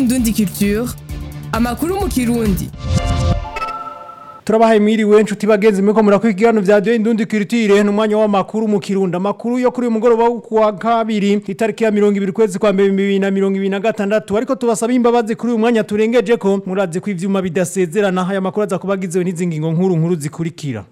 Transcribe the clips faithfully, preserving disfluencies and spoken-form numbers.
Indundi Culture, amakuru mu Kirundi. Turabahaye mwiriwe nshuti bagenzi mweko murakwigirano vya Radio Indundi Culture n'umwanya w'amakuru mu Kirundi. Amakuru yo kuri uyu mugoroba wo kuwa kabiri itariki ya mirongo ibiri kwezi kwa mbere bibiri na mirongo ibiri na gatandatu, ariko tubasaba imbabazi kuri uyu mwanya turengeje ko murazi ko ivyuma bidasezerana. Aya makuru aza kubagizewe n'izingingo nkuru nkuru zikurikira.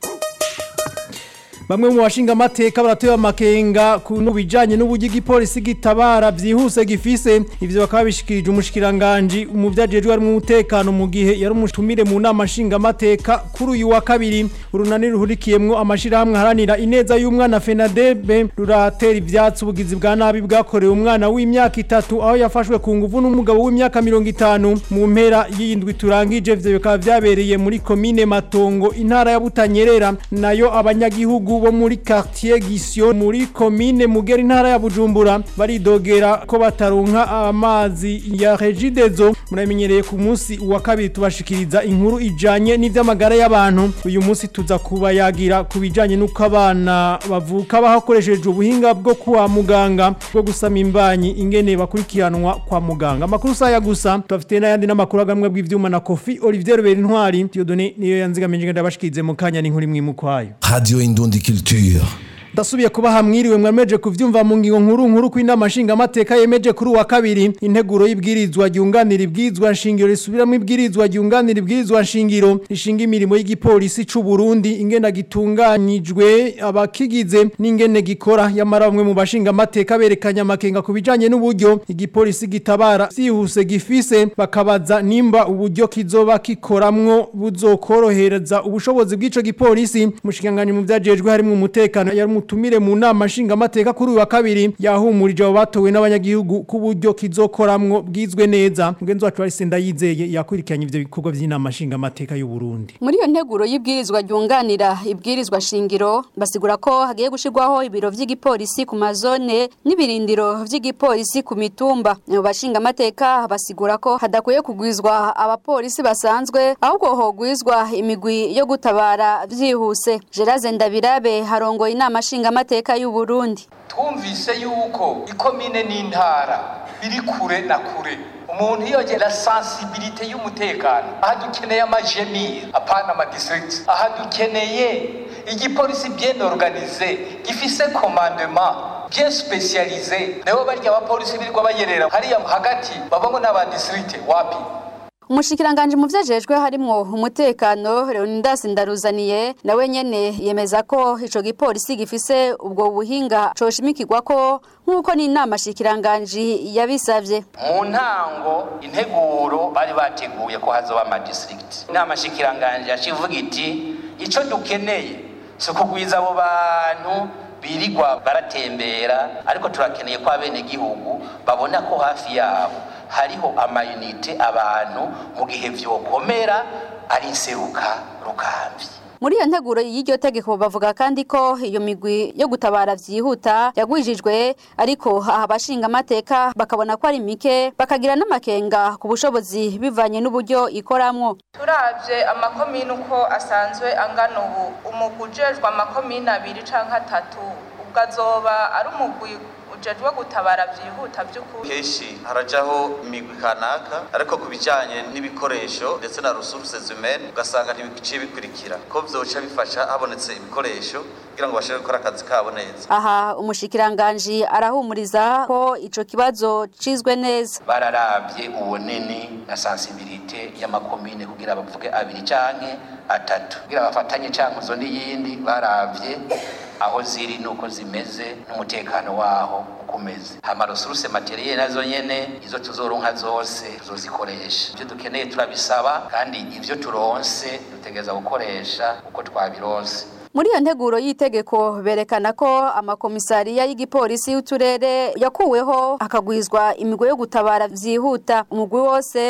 Bamwe mu bashinga amateka baratewe amakenga ku bijanye n'uburyo igipolisi gitabara vyihuse gifise, ivyo bakaba bishikirije umushikiranganje mu vyajejwe ari mu mutekano mu gihe yari umutumire mu nama nshinga amateka kuri uyu wa kabiri. Urunani ruhurikiyemwo amashirahamwe haranira ineza y'umwana FENADEB ruratera ivyatsi ubugizi bwa nabi bwakorewe umwana w'imyaka itatu aho yafashwe ku nguvu n'umugabo w'imyaka mirongo itanu mu mpera y'indwi turangije. Ivyo bikaba vyabereye muri komine Matongo intara ya Butanyerera, nayo abanyagihugu bo muri quartier Gisyo muri komine Mugeri ntara ya Bujumbura baridogera ko bataronka amazi ya Regidezo. Muramenyereye ku munsi wa kabiri tubashikiriza inkuru ijanye n'ivy'amagara y'abantu. Uyu munsi tuza kuba yagira kubijanye nuko abana bavuka bahakoresheje ubuhinga bwo kwa muganga bwo gusama imbanyi ingene bakurikiranwa kwa muganga. Amakuru saya gusa tufite n'ayandi n'amakuru agamwe bw'ivyuma na Kofi Olivier Berintwari Dieudonné niyo yanzigamenye ndabashikirize mu kanya n'inkuru imwe mu kwayo. Radio Indundi Culture. Dasubiye kuba hamwiriwe mwameje kuvyumva mu ngingo nkuru nkuru kw'inama nshinga amateka yemeje kuri wa kabiri integuro y'ibwirizwa ryunganira ibwirizwa nshingiro risubiramo ibwirizwa ryunganira ibwirizwa nshingiro rishinga imirimo y'igipolisi c'u Burundi ingena gitunganyijwe abakigize n'ingene gikora. Yamara bamwe mu bashinga amateka berekanya amakenga kubijanye n'uburyo igipolisi gitabara vyihuse gifise, bakabaza nimba uburyo kizoba kikoramwo buzokorohereza ubushobozi bw'ico gipolisi. Mushikanganye mu vyajejwe harimo umutekano yari tumire mu nama nshinga amateka kuri wa kabiri yahumurije abo batowe n'abanyagihugu ku buryo kizokoramwo bwizwe neza. Mugenzi wacu Arise Ndayizeye yakurikiranye ivyo bikorwa vy'inama nshinga amateka y'u Burundi. Muri iyo nteguro y'ibwirizwa ryunganira ibwirizwa shingiro basigura ko hagiye gushirwaho ibiro vy'igipolisi ku mazone n'ibirindiro vy'igipolisi ku mitumba. Abo bashinga amateka basigura ko hadakwiye kugwizwa abapolisi basanzwe ahubwo hogwizwa imigwi yo gutabara vyihuse. Geraze Ndabirabe harongo inama nshinga amateka y'u Burundi. Twumvise yuko ikomine n'intara biri kure na kure, umuntu yogera sensibilité y'umutekano. Aha dukeneye amajemire apana ama district, aha dukeneye igipolisi bien organisé gifise commandement bien spécialisé. Nabo barya abapolisi birirwa bayerera hariya hagati babamo n'aba district wapi. Umushikiranganje mu vyajejwe harimwo umutekano Leonidas Ndaruzaniye nawe nyene yemeza ko ico gipolisi gifise ubwo buhinga coshimikirwa ko nkuko ni inama shikiranganje yabisavye. Mu ntango integuro bari bateguye ko hazoba ama district. Inama shikiranganje yacivuga iti ico dukeneye so kugwiza abo bantu birigwa baratembera, ariko turakeneye ko abene gihugu babona ko hafi yabo hariho amayunite abantu mu gihe vyokomera ari inseruka rukambi. Muri iyo nteguro y'iryo tegeko bavuga kandi ko iyo migwi yo gutabara vyihuta yagwijijwe, ariko abashinga amateka bakabona ko ari mike bakagira n'amakenga ku bushobozi bivanye n'uburyo ikoramwo. Turavye amakomine uko asanzwe angana ubu, umugujejwe amakomine abiri canke atatu ubwazoba ari umugwi ujejwe gutabara vyihuta by'ukuri. Keshi harajaho imigwi kanaka, ariko kubijanye n'ibikoresho ndetse na resources humaines ugasanga ntibiciye bikurikira ko vyoca bifasha habonetse ibikoresho kugira ngo bashobore gukora akazi kabo neza. Aha umushikiranganje arahumuriza ko ico kibazo cizwe neza. Bararavye ubunini na sensibilité y'amakomine kugira bavuge abiri canke atatu kugira bafatanye canke zo n'iyindi. Baravye aho ziri nuko zimeze n'umutekano waho ukomeze. Hama resources materiel nazo nyene izo tuzoronka zose tuzozikoresha. Ivyo dukeneye turabisaba kandi ivyo turonse dutegeza gukoresha uko twabironse. Muri iyo nteguro y'itegeko berekana ko amakomisariya y'igipolisi y'uturere yakuweho akagwizwa imigwi yo gutabara vyihuta. Umugwi wose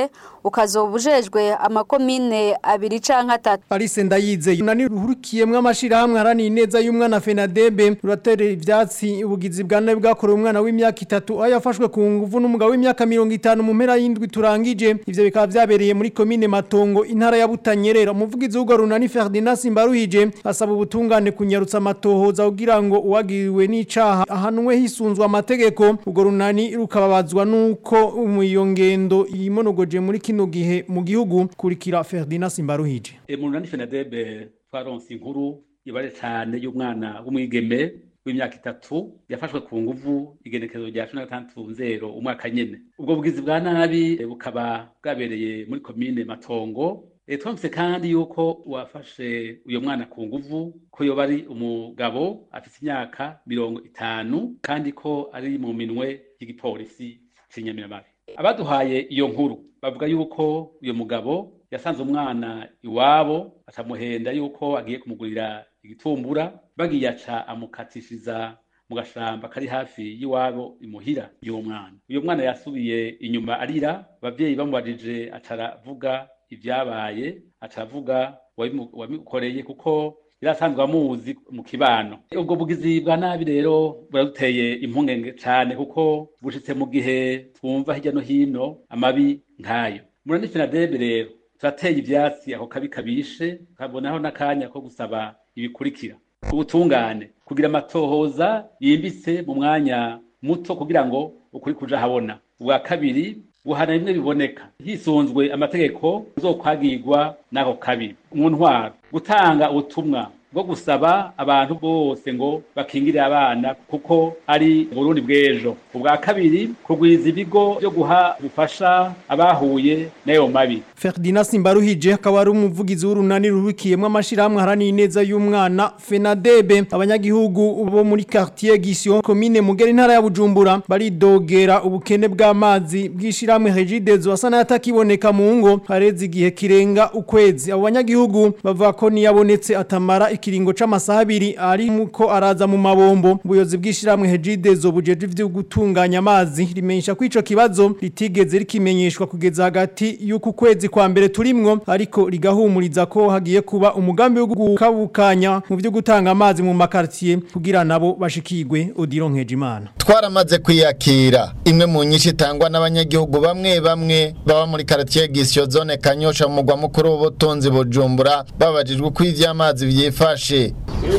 ukazobujejwe amakomine abiri canke atatu. Alice Ndayize nani ruhurikiyemwe amashirahamwe harani neza y'umwana Fenadebe ruratera ivyatsi ubugizi bwa nabi bwakorewe umwana w'imyaka itatu ayafashwe ku nguvu n'umugabo w'imyaka mirongo itanu mu mpera y'indwi turangije ivyo bikaba vyabereye muri komine Matongo intara ya Butanyerera umuvugizi w'ugo runani Ferdinand Simbaruhije asaba ubutungane kunyarutsa amatohoza kugira ngo uwagiriwe n'icaha ahanwe hisunzwe amategeko ugo runani rukababazwa nuko umuyongendo yimonogoje muri kino gihe mu gihugu kurikira Ferdinand Simbaruhije. E mu runani Fenadebe twaronse inkuru ibare cyane y'umwana w'umwigeme w'imyaka itatu yafashwe ku nguvu igenekezo rya cumi na gatandatu nzero umwaka nyene. Ubwo bugizi bwa nabi bukaba bwabereye muri komine Matongo. E twamse kandi yuko wafashe uyo mwana ku nguvu ko yoba ari umugabo afite imyaka mirongo itanu kandi ko ari mu minwe y'igipolisi cy'Inyamiramabi. Abaduhaye iyo nkuru bavuga yuko uyo mugabo yasanze umwana iwabo atamuhenda yuko agiye kumugurira igitumbura bagiye aca amukatishiza mu gashamba kari hafi y'iwabo imuhira y'uwo mwana. Uyo mwana yasubiye inyuma arira abavyeyi bamubajije ataravuga ivyabaye ataravuga wabimukoreye kuko irasanzwe amuzi mu kibano. Ubwo bugizi bwa nabi rero buraduteye impungenge cyane kuko bushitse mu gihe twumva hirya no hino amabi nkayo. Murani Fenadebe rero turateye ivyatsi aho kabi kabishe kabonaho nakanya ko gusaba ibikurikira ubutungane kugira amatohoza yimbitse mu mwanya muto kugira ngo ukuri kuja habona. Ubwa kabiri guhana bimwe biboneka hisunzwe amategeko uzokwagirwa nako kabiri mu ntwaro gutanga ubutumwa bwo gusaba abantu bose ngo bakingire abana kuko ari Burundi bw'ejo. Ubwa kabiri kugwiza ibigo byo guha bufasha abahuye nayo mabi. Ferdinand Simbaruhije akaba ari umuvugizi w'urunani ruhurikiyemwe amashirahamwe harani neza y'umwana Fenadebe. Abanyagihugu bo muri quartier Gisyo komine Mugera intara ya Bujumbura baridogera ubukene bw'amazi bw'ishiramwe Regidezo asana yatakiboneka mu ngo hareze igihe kirenga ukwezi. Abo banyagihugu bavuga ko niyabonetse atamara ikiringo c'amasaha abiri ari muko araza mu mabombo. Ubuyobozi bw'ishiramwe Regidezo bujeje ivyo gutunganya amazi rimenyesha ko ico kibazo ritigeze rikimenyeshwa kugeza hagati y'uku kwezi kwa mbere turimwo ariko rigahumuriza ko hagiye kuba umugambi wo gukabukanya mu byo gutanga amazi mu makartier kugira nabo bashikirwe. Odiro Nkejimana twaramaze kwiyakira imwe mu nyinshi itangwa n'abanyagihugu bamwe bamwe baba muri quartier Gisyo zone Kanyosha mu mugwa mukuru w'ubutunzi Bujumbura babajijwe ko ivy'amazi byifashe.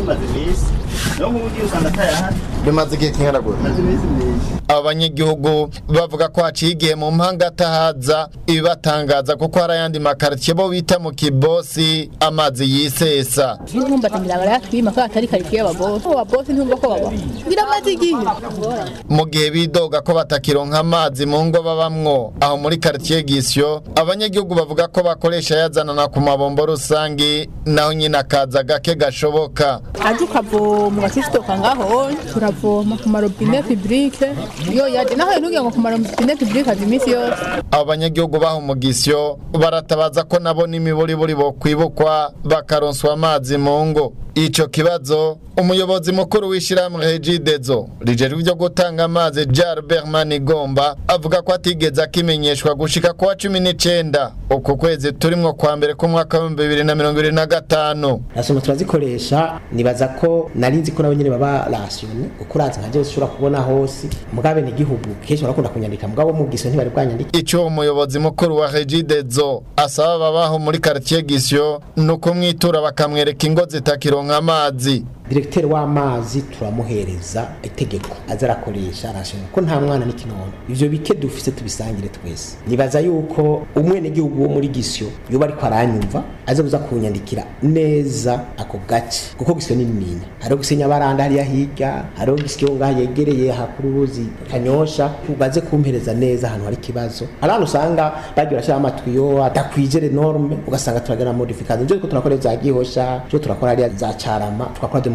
Bimaze igihe kingana gute? Abanyagihugu bavuga ko haciye igihe mu mpanga atahaza ibibatangaza kuko hari ayandi makartier bo bita mu Kibosi amazi yisesa. Ntumba tangira yatwima ko atari quartier y'ababosi. Ababosi ntumba ko baba. Ngira amazi igihe. Mu gihe bidoga ko batakironka amazi mu ngo babamwo aho muri quartier Gisyo abanyagihugu bavuga ko bakoresha yazanana ku mabombo rusangi naho nyina akaza gake gashoboka. Aje ukavoma ugasitoka ngaho turavoma ku marobine publique yo yaje naho ntugiye ngo ku marobine publique azimisi yose. Abanyagihugu baho mu Gisyo baratabaza ko nabo n'imiburi buri bo kwibukwa bakaronswa amazi mu ngo. Ico kibazo umuyobozi mukuru w'ishiramwe Regidezo rijeje byo gutanga amazi Albert Manigomba avuga ko atigeze akimenyeshwa gushika kwa cumi n'icenda uko kwezi turimwo kwa mbere ku mwaka wa bibiri na mirongo ibiri na gatanu. Nasoma turazikoresha nibaza ko narinzi ko nabo nyene baba ratione ukuraza nkaje ushobora kubona hose mugabe ni gihugu kesho barakunda kunyandika mugabo mu Gisyo ntibari bwanyandika. Ico umuyobozi mukuru wa Regidezo asaba babaho muri quartier Gisyo nuko mwitura bakamwereka ingo zitakiro amazi. Directeur w'amazi turamuhereza itegeko azarakoresha arashaka ko nta mwana n'ikinono ivyo bike dufise tubisangire twese. Nibaza yuko umwene gihugu wo muri Gisyo yoba ariko aranyumva aze kuza kunyandikira neza ako gace kuko Gisyo ni nini haro gusenya baranda hariya higa haro Gisyo ngaha yegereye hakuru ruzi Kanyosha kubaze kumpereza neza hano hari kibazo abantu usanga bagira cyama amatwiyo atakwijere norme ugasanga turagana modification nje ko turakora za Gihosha cyo turakora hariya za Carama twakora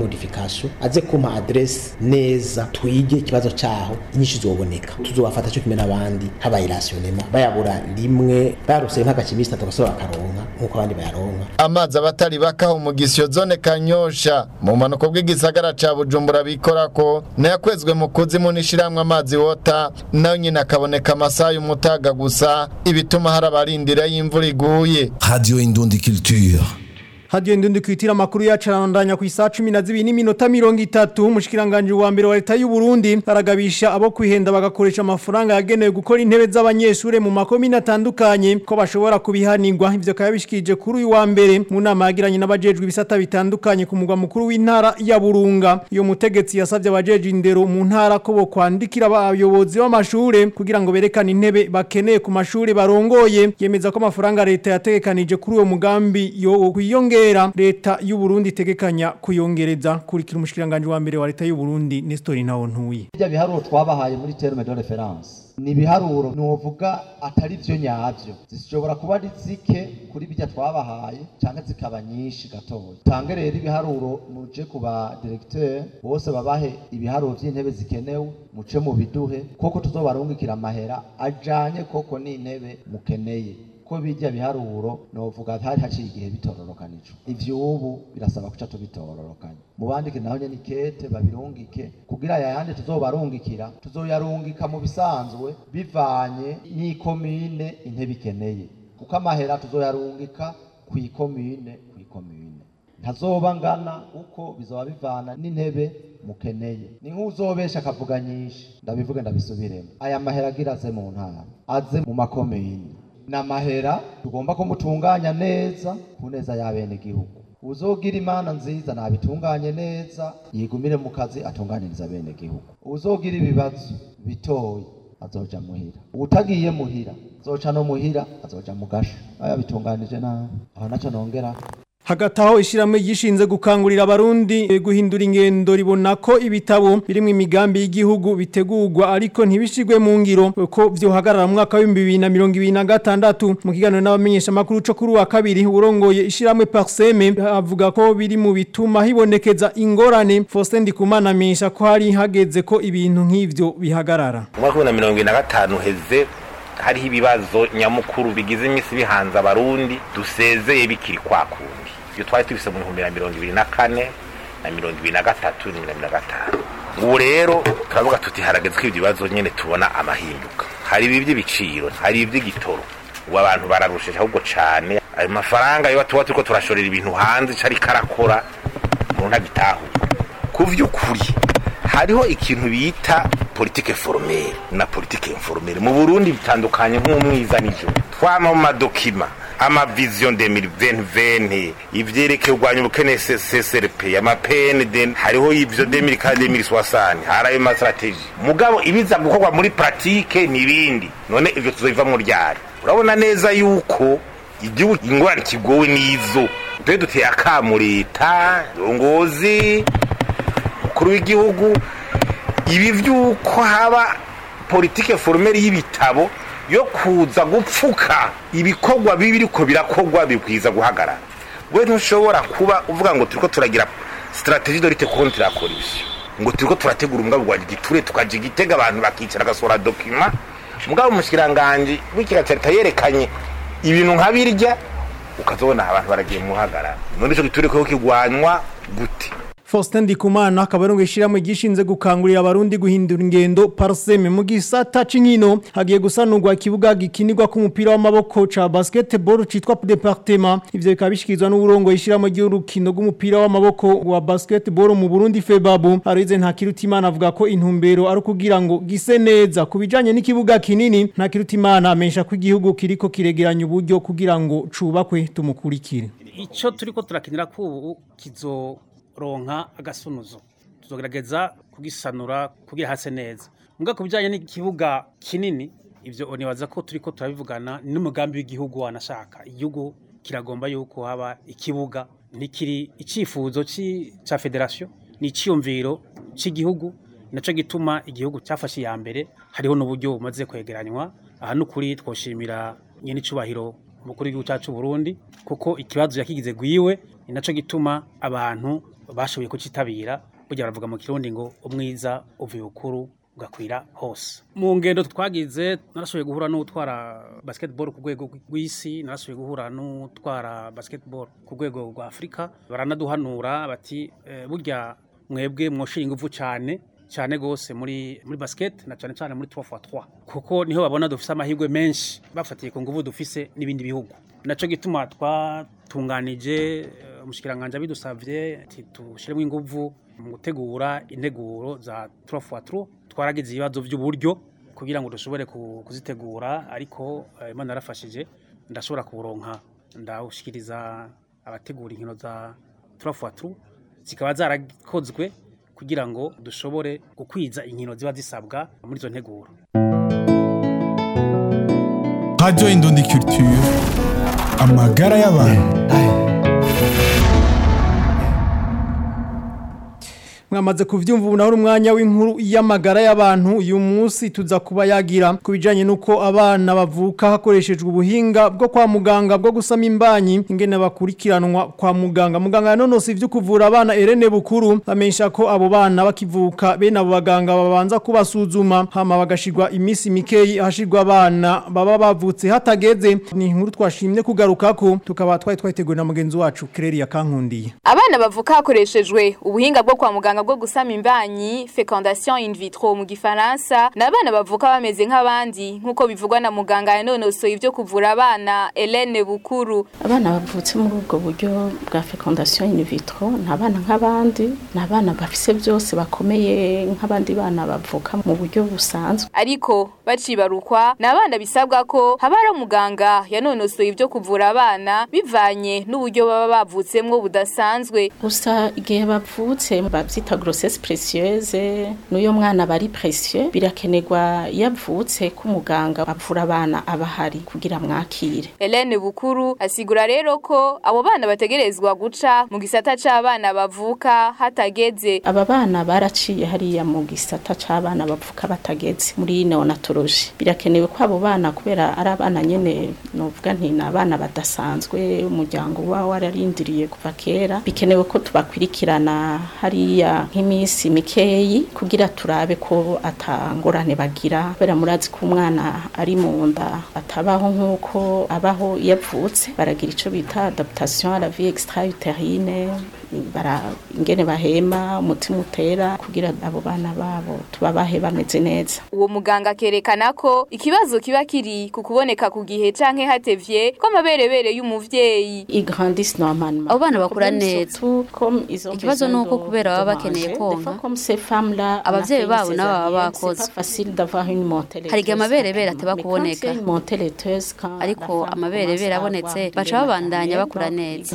modification aze kumpa adresse neza twige ikibazo caho inyinshi zoboneka tuzobafata cyo kimena abandi habaye rationnement bayabura rimwe baruse nk'agakimista tugasaba karonka nkuko abandi bayaronka. Amazi abatari bakaho mu gisyo zone Kanyosha mu manuko bw'igisagara ca Bujumbura bikora ko nayakwezwe mu kuzimu nishiramwe amazi wota nayo nyina kaboneka amasaha umutaga gusa ibituma harabarindira y'imvura iguye. Radio Indundi Culture. Hadiyo Indundi Culture makuru yacarandanya ku isaha cumi na zibiri n'iminota mirongo itatu umushikiranganje wa mbere wa leta y'u Burundi aragabisha abo kwihenda bagakoresha amafaranga yagenewe gukora intebe z'abanyeshure mu makomine atandukanye ko bashobora kubihanirwa. Ivyo kayabishikije kuri uyu wa mbere mu nama yagiranye n'abajejwe ibisata bitandukanye ku mugwa mukuru w'intara ya Burunga. Iyo mutegetsi yasavye abajeje indero mu ntara ko bo kwandikira abayobozi b'amashure kugira ngo berekane intebe bakeneye ku mashure barongoye. Yemeza ko amafaranga leta yategekanije kuri uwo mugambi yo kwiyonge leta y'u Burundi tegekanya kuyongereza kurikira umushikiranganje wa mbere wa leta y'u Burundi Nestor Ntawontuye. Ibyo biharuro twabahaye muri terme de référence ni biharuro nuvuga atari byo nyavyo zishobora kuba ari zike kuri bijya twabahaye cyangwa zikaba nyinshi gatoya. Tange rero ibiharuro muje kuba directeur bose babahe ibiharuro by'intebe zikenewe muce mu biduhe koko tuzobarungikira amahera ajanye koko ni intebe mukeneye ko bijya biharuro novuga hari haciye igihe bitororokanije. Ivyo ubu birasaba kuca tubitororokanya mubandike naho nyene ikete babirungike kugira yayandi tuzobarungikira tuzoyarungika mu bisanzwe bivanye n'ikomine intebe ikeneye kuko amahera tuzoyarungika ku ikomine ku ikomine ntazoba ngana uko bizoba bivana n'intebe mukeneye. Ni nk'uzobesha akavuga nyinshi ndabivuge ndabisubiremo aya mahera giraze mu ntara aze mu makomine na mahera tugomba ko mutunganya neza kuneza y'abene gihugu. Uzogira imana nziza nabitunganye neza yigumire mu kazi atunganiriza bene gihugu. Uzogira ibibazo bitoyi azoja muhira. Utagiye muhira azoca no muhira azoja mu gasho. Aya bitunganije nabi. Aho naco nongera hagataho ishiramwe gishinze gukangurira abarundi guhindura ingendo ribona ko ibitabo birimwe imigambi y'igihugu bitegurwa ariko ntibishigwe mu ngiro ko byo hagarara mu mwaka wa bibiri na mirongo ibiri na gatandatu. Mu kiganiro n'abamenyesha makuru cyo kuri wa kabiri urongoye ishiramwe Parseme avuga ko biri mu bituma hibonekeza ingorane. Faustin Ndikumana amenyesha ko hari hageze ko ibintu nk'ivyo bihagarara. Mu mwaka wa mirongo ibiri na gatanu heze hariho ibibazo nyamukuru bigize imisi bihanza abarundi dusezeye bikiri kwakundi. Iyo twari tubise mu bihumbi mirongo ibiri na kane na mirongo ibiri na gatatu na mirongo ibiri na gatanu. Ubu rero turavuga tuti harageze ko ibyo bibazo nyene tubona amahinduka. Hari ibivye biciro, hari ivye gitoro. Ubu abantu bararushije ahubwo cane. Ayo mafaranga yo tuba turiko turashorera ibintu hanze cari karakora mu ntagitahu. Kuvyukuri hariho ikintu bita politique formelle na politique informelle. Mu Burundi bitandukanye nk'umwizanijo. Twama mu madokima ama vision de deux mille vingt ivyereke urwanya ubukene C S R P ama P N D hariho ivyo deux mille quarante deux mille soixante harayo ma strategie mugabo ibiza gukorwa muri pratique nibindi none ivyo tuzoiva mu ryari. Urabona neza yuko igihugu ingwara kigowe nizo twe duteye akamu leta rongozi kuri w'igihugu ibi vyuko haba politique formelle y'ibitabo yo kuza gupfuka ibikorwa bibiri ko birakogwa bikwiza guhagarara. We ntushobora kuba uvuga ngo turiko turagira strategie de lutte contre la corruption ngo turiko turategura umugabo gwa giture tukaje gitega abantu bakicara gasora document mugabo mushikiranganje w'ikirateta yerekanye ibintu nkabirya ukazobona abantu baragiye muhagarara. None cyo giture ko kigwanywa gute? Faustin Ndikumana akabarongo ishiramwe gishinze gukangurira abarundi guhindura ingendo Parseme mu gisata c'inkino hagiye gusanurwa kibuga gikinirwa ku mupira w'amaboko ca basketball citwa département. Ivyo bikabishikizwa n'uburongo ishiramwe ry'urukino rw'umupira w'amaboko wa basketball mu Burundi Febabu. Arize Ntakirutimana avuga ko intumbero ari kugira ngo gise neza kubijanye n'ikibuga kinini. Ntakirutimana amesha ko igihugu kiriko kiregeranya uburyo kugira ngo cubakwe tumukurikire. Ico turiko turakinira ku kizo ronka agasunuzo tuzogerageza kugisanura kugira hase neza muga kubijanye n'ikibuga kinini ivyo onibaza ko turiko turabivugana n'umugambi w'igihugu wanashaka igihugu kiragomba yuko haba ikibuga nikiri icifuzo ci ca federation ni ciyumviro c'igihugu naco gituma igihugu cyafashe ya mbere hariho n'uburyo bumaze kwegeranywa aha n'ukuri twoshimira nyene cubahiro umukuru w'igihugu cyacu Burundi kuko ikibazo yakigize gwiwe ni naco gituma abantu bashoboye kucitabira burya baravuga mu kirundi ngo umwiza uvuye ukuru ugakwira hose mu ngendo twagize narashoboye guhura n'utwara basketball ku rwego rw'isi narashoboye guhura n'utwara basketball ku rwego rwa Afrika baranaduhanura bati e, burya mwebwe mwoshira ingufu cyane cyane gose muri muri basket na cyane cyane muri trois fois trois kuko niho babona dufise amahirwe menshi bafatiye ku nguvu dufise n'ibindi bihugu naco gituma twatunganije umushikiranganje bidusavye ati tushiremo inguvu mu gutegura integuro za trois fois trois twaragize ibibazo by'uburyo kugira ngo dushobore kuzitegura ariko Imana yarafashije ndashobora kuronka ndawushikiriza abategura inkino za trois fois trois zikaba zarakozwe kugira ngo dushobore gukwiza inkino ziba zisabwa muri zo nteguro. Radio Indundi Culture amagara y'abantu. Mwamaze kuvyumva ubu naho umwanya w'inkuru y'amagara y'abantu uyu munsi tuza kuba yagira kubijanye nuko abana bavuka hakoreshejwe ubuhinga bwo kwa muganga bwo gusama imbanyi ingene bakurikiranwa kwa muganga muganga nonose ivyo kuvura abana Irene Bukuru bamensha ko abo bana bakivuka bene abo baganga babanza kubasuzuma hama bagashirwa imisi mikeyi hashirwa abana baba bavutse hatageze ni inkuru twashimye kugarukako tukaba twari twiteguye na mugenzi wacu Claire Kankundiye. Abana bavuka hakoreshejwe ubuhinga bwo kwa muganga bwo gusama imbanyi fecondation in vitro mu gifaransa nabana bavuka bameze nk'abandi nkuko bivugwa na muganga yanonosoye ivyo kuvura abana Helene Bukuru. Abana bavutse muri ubwo buryo bwa fecondation in vitro nabana nk'abandi nabana bafise byose bakomeye nk'abandi bana bavuka mu buryo busanzwe ariko bacibarukwa nabana bisabwa ko habara muganga yanonosoye ivyo kuvura abana bivanye n'uburyo baba bavutsemwo budasanzwe gusa igihe bavutse bavyita grossesse précieuse n'uyo mwana bari précieux birakenerwa yavutse ko muganga avura abana abahari kugira mwakire. Helene Bukuru asigura rero ko abo bana bategerezwa guca mu gisata c'abana bavuka hatageze. Aba bana baraciye hariya mu gisata c'abana bavuka batageze muri neonatologie. Birakenewe ko abo bana kubera ari abana nyene novuga nti nabana badasanzwe umuryango wa wararindiriye kuva kera bikenewe ko tubakwirikirana hariya nk'imisi mikeyi kugira turabe ko atangorane bagira kubera murazi ko umwana ari mu nda atabaho nk'uko abaho yavutse baragira ico bita adaptation à la vie extra-utérine bara ingene bahema umutima utera kugira abo bana babo tubabahe bameze neza. Uwo muganga kerekana ko ikibazo kiba kiri ku kuboneka ku gihe canke hatevye ko amaberebere y'umuvyeyi igrandis normalement abo bana bakura neza ikibazo nuko kubera baba bakeneye konka abavyeyi babo nabo baba bakoze hari igihe amaberebere ateba kuboneka ariko amaberebere abonetse baca babandanya bakura neza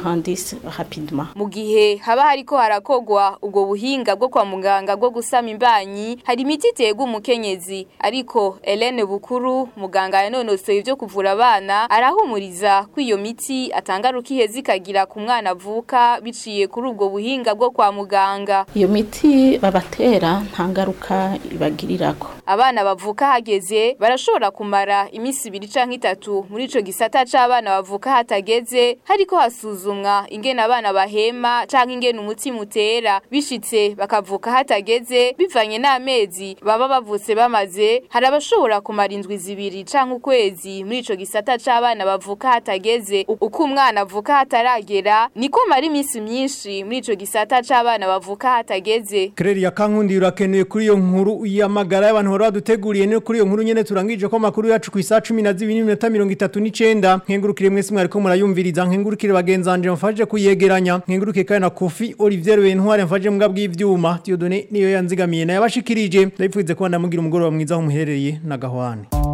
mu gihe haba hariko harakogwa ubwo buhinga bwo kwa muganga bwo gusama imbanyi hari imiti itega umukenyezi ariko Helene Bukuru muganga yanonosoye ivyo kuvura abana arahumuriza ko iyo miti atangaruka iheze ikagira ku mwana avuka biciye kuri ubwo buhinga bwo kwa muganga. Iyo miti babatera nta ngaruka ibagirirako. Abana bavuka hageze barashobora kumara imisi ibiri canke itatu muri ico gisata c'abana bavuka hatageze hariko hasuzumwa ingene abana bahema canke ingene umutima utera bishitse bakavuka hatageze bivanye n'amezi baba bavutse bamaze hari abashobora kumara indwi zibiri canke ukwezi muri ico gisata c'abana bavuka hatageze uko umwana avuka hataragera niko mara imisi myinshi muri ico gisata c'abana bavuka hatageze. Claire Kankundi urakeneye kuri iyo nkuru y'amagara y'abantu hora duteguriye no kuri iyo nkuru nyene turangije ko makuru yacu ku isa cumi na zibiri n'iminota mirongo itatu n'icenda nkengurukire mwese mwariko murayumviriza nkengurukire bagenzanje mfaje kuyegeranya nkengurukire kandi na Kofi Olivier Bentware mfaje mbwa bw'ivyuma Dieudonné niyo yanzigamiye na yabashikirije ndabipfuze ko ndamugira umugoroba mwiza aho muherereye na Gahwane.